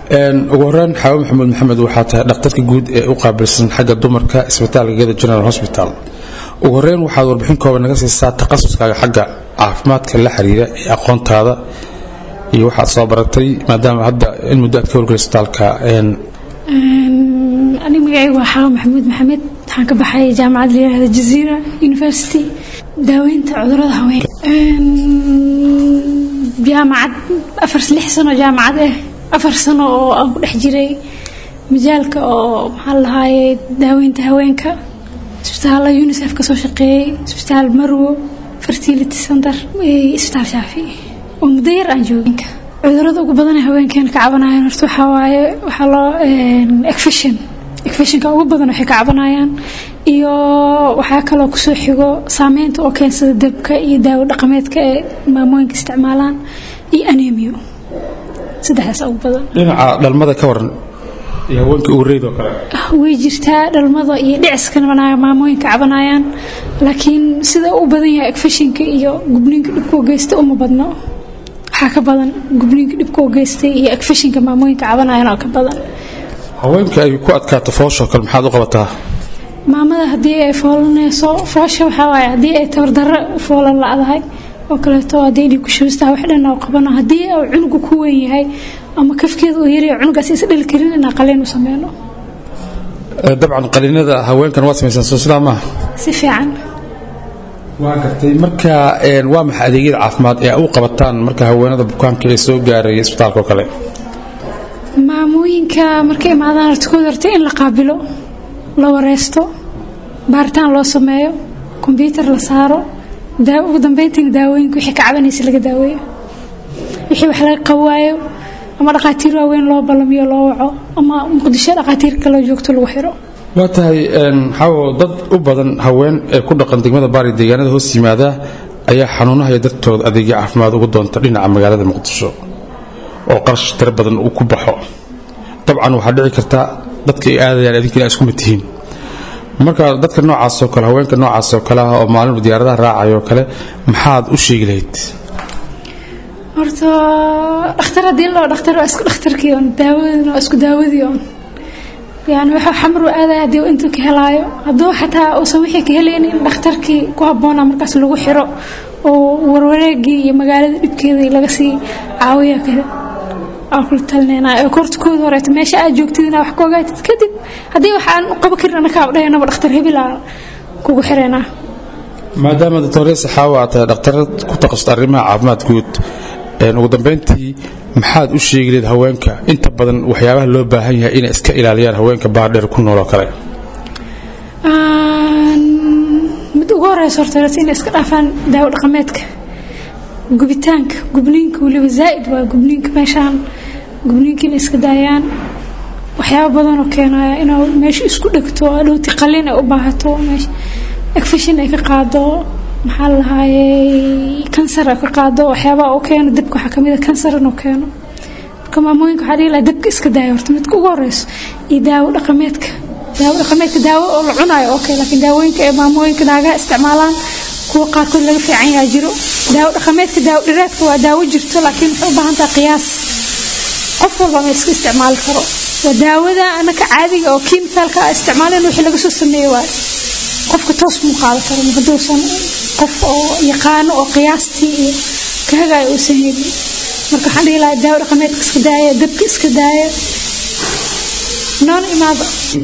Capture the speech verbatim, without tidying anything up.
een ugu horreyn Xawa Maxamed Maxamed waxa tahay dhakhtarka guud ee u qaabilsan xagga dumarka isbitaalka Geda General Hospital ugu horreyn waxaad warbixin kooban naga siisaa takhasuskaaga xagga caafimaadka la xiriira ee aqoontaada iyo waxa soo baratay maadaama hadda in muddo aad ka howlgashay isbitaalka een أنا مجاي وحاو محمود محمد حنك بحي جامعة هذا الجزيرة University داوين تعذرها وين جامعة أفرس لحسن جامعة إيه أفرس سنة أو حجري مجالك أو محل هاي داوين تهوينك سبتال يونيسف كسو شقي سبتال مرو فرتيلتي سنتر سبتال شافي ومدير أنجوينك عذرها ugu badan haweenkan ka cabanayaan horta waxa waaye waxa loo ekfishin ekfishinka ugu badan waxay ka cabanayaan iyo waxa kale oo ku soo xigo saameynta oo keensada dabka iyo daawo dhaqameedka ee maamooyinka isticmaalaan iyo anemia saddexdaas ugu badan dhinaca dhalmada ka waran iyo haweenka ugu reedo kale way jirtaa dhalmada iyo dhiciskana banaa maamooyinka cabanayaan laakiin sida uu badan yahay ekfishinka iyo gubniinka dhibku geysta uma badno waxa ka badan gubniinka dhibku geystay iyo ekfishinka maamooyinka cabanayaan oo ka badan haweenka ay ku adkaato foosho kale maxaad u qabataa maamada hadii ay foolanayso foosho waxa waaye hadii ay tabardarro foolan laadahay oo kale to hadii ay ku shubistaa wax dhan oo qabana hadii uu cunugu ku weyn yahay ama kafkeedu uu yar yahay cunugaas is dhil karin in qaliin u sameeyno dabcan qaliinada haweenkan waa sameeysan soo salaama si fiican waa gartay marka een waa maxay adeegyada caafimaad ee u qabataan marka haweenada bukaanka ay soo gaaray isbitaalka kale maamooyinka markay imaadaan artikood horta in la qaabilo la wareesto baaritaan loo sameeyo computer la saaro daawo ugu dambeyntii daawooyinka wixii ka cabanaysa laga daaweeyo wixii wax laga qawaayo ama dhaqaatiir waaweyn loo balamiyo loo waco ama muqdisho dhaqaatiir kale joogto lagu xiro waa tahay een xawo dad u badan haween ee ku dhaqan degmada Baari deegaanada hoos yimaada ayaa xanuunaha iyo dadkooda adeegyo caafimaad ugu doonta dhinaca magaalada Muqdisho oo qarash tar badan uu ku baxo dabcan waxa dhici karta dadka ay aadayaan adinkina isku mid yihiin marka dadka noocaas oo kale haweenka noocaas oo kale oo maalin diyaaradaha raacayo kale maxaad u sheegi lahayd horta dhakhtar hadii loo dhakhtar waa isku dhakhtarkii oo daawadana waa isku daawadii oo يعني waxa xamru aaday hadii inta ka helaayo hadoo xataa oo soo wixii ka helayeen in dhakhtarkii ku haboona markaas lagu xiro oo warwareegi iyo magaalada dhibkeeda laga sii caawiyo ka aqal talneena ee kortkood hore meesha aad joogtidina wax ka ogaatid kadib hadii waxaan u qaban karnaa ka abdheena dhakhtar hebila kugu xireena maadaama doctor Xawa tahay dhakhtar ku taqasus arrimaha caafimaad guud ee ugu dambeyntii maxaad u sheegayleed haweenka inta badan waxyaabaha loo baahan yahay in iska ilaaliyaan haweenka baadheer ku nool kale aan mid ugu horeyso horta in iska dhaafaan daawo dhaqameedka gubitaanka gubniinka waliba zaid waa gubniinka meeshaan gubniinka in iska daayaan waxyaabo badan oo keenaya inuu meesha isku dhigto dhowti qalin ay u baahato meesha ekfishin ay ka qaado maxaa la haayay kansar ka qaado waxyaabo oo keeno dabka waxa kamid ah kansar inuu keeno kama mooyinka waxa la dabka iska daayo horta mid ugu horeyso iyo daawo dhaqameedka daawo dhaqameedka daawo oo la cunayo oo kale laakiin daawooyinka ee maamooyinka naaga isticmaalaan kuwa qaar kood laga fiican yahay jiro daawo dhaqameedka daawo dhiraadka waa daawo jirto laakiin wuxuu u baahan tahay qiyaas qof walba ma iska isticmaali karo waa daawada anaka caadiga oo kiimikaalka isticmaaleen wixii laga soo sameeyay waa qofka toos mu qaado karo muqaddoosan qof oo yaqaan oo qiyaastii ka hagaay oo sameeyay marka waxaan dhihi lahaa daawo dhaqameedka iska daaya dabka iska daaya noon imaado